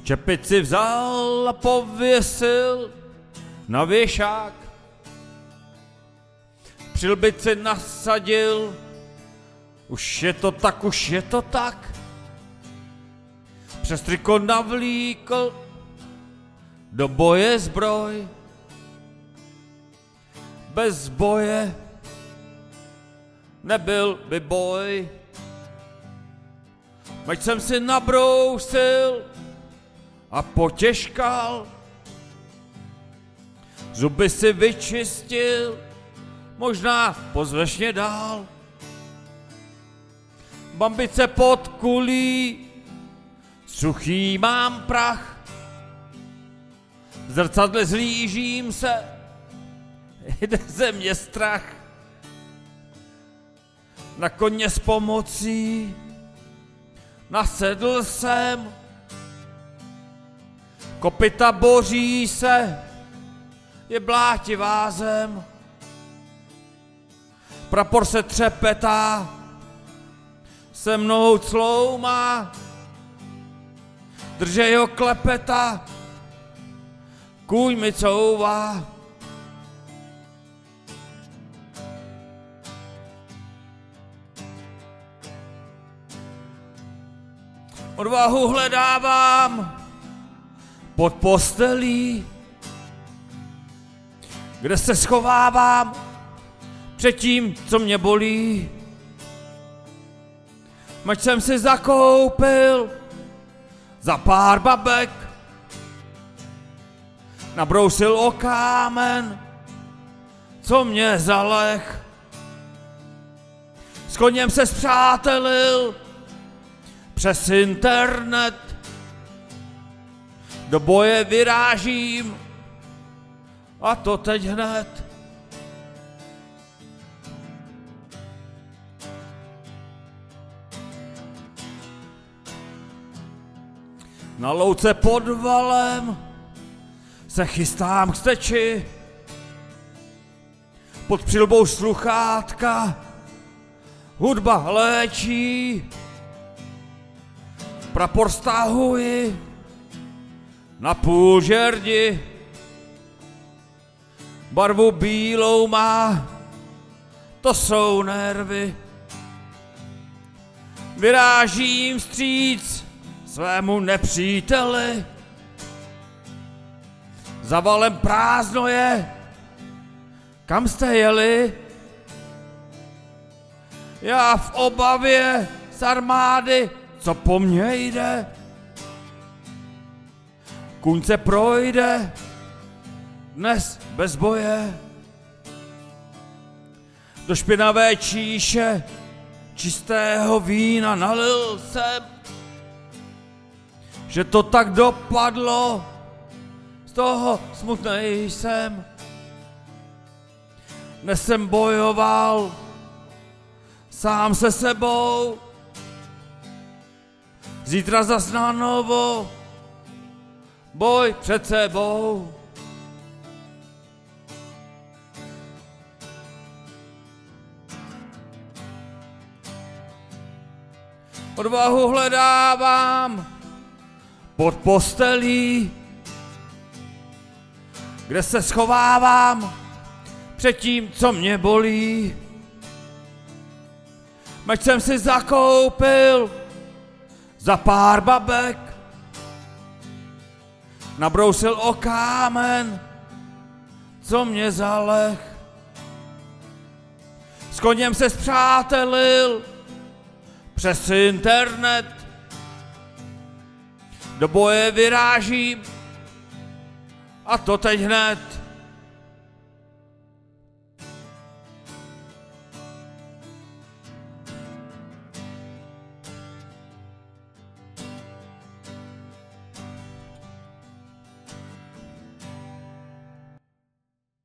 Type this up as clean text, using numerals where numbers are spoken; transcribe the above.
Čepici vzal a pověsil na věšák. Přilbici nasadil, už je to tak, už je to tak. Přes triko navlíkl do boje zbroj. Bez boje nebyl by boj. Meč jsem si nabrousil a potěžkal. Zuby si vyčistil, možná pozveš mě dál. Bambice pod kulí, suchý mám prach. V zrcadle zlížím se, jde ze mě strach. Na koně s pomocí nasedl jsem. Kopyta boří se, je blátivá zem. Prapor se třepetá, se mnou cloumá. Drže ho klepeta, kůň mi couvá. Odvahu hledávám pod postelí, kde se schovávám před tím, co mě bolí. Meč jsem si zakoupil za pár babek, nabrousil o kámen, co mě zaleh. S koněm se spřátelil přes internet, do boje vyrážím, a to teď hned. Na louce pod valem se chystám k steči, pod přilbou sluchátka hudba léčí. Prapor stahuji na půl žerdi, barvu bílou má, to jsou nervy. Vyrážím vstříc svému nepříteli, za valem prázdno je, kam jste jeli? Já v obavě z armády, co po mně jde. Kůň se projde dnes bez boje. Do špinavé číše čistého vína nalil jsem, že to tak dopadlo, z toho smutnej jsem. Dnes jsem bojoval sám se sebou, zítra zas na novo, boj před sebou. Odvahu hledávám pod postelí, kde se schovávám před tím, co mě bolí. Meč jsem si zakoupil za pár babek, nabrousil o kámen, co mě zaleh. S koněm se spřátelil přes internet, do boje vyrážím, a to teď hned.